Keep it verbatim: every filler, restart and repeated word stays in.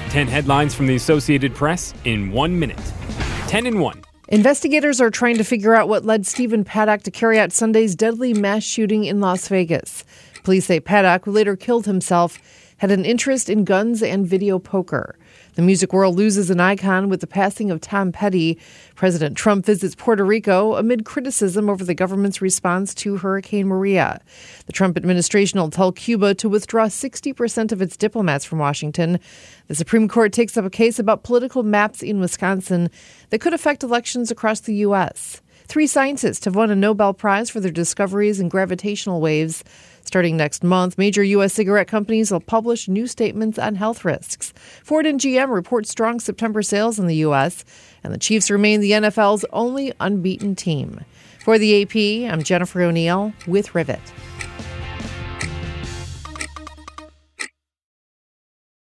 ten headlines from the Associated Press in one minute. ten in one. Investigators are trying to figure out what led Stephen Paddock to carry out Sunday's deadly mass shooting in Las Vegas. Police say Paddock, who later killed himself, had an interest in guns and video poker. The music world loses an icon with the passing of Tom Petty. President Trump visits Puerto Rico amid criticism over the government's response to Hurricane Maria. The Trump administration will tell Cuba to withdraw sixty percent of its diplomats from Washington. The Supreme Court takes up a case about political maps in Wisconsin that could affect elections across the U S Three scientists have won a Nobel Prize for their discoveries in gravitational waves. Starting next month, major U S cigarette companies will publish new statements on health risks. Ford and G M report strong September sales in the U S, and the Chiefs remain the N F L's only unbeaten team. For the A P, I'm Jennifer O'Neill with Rivet.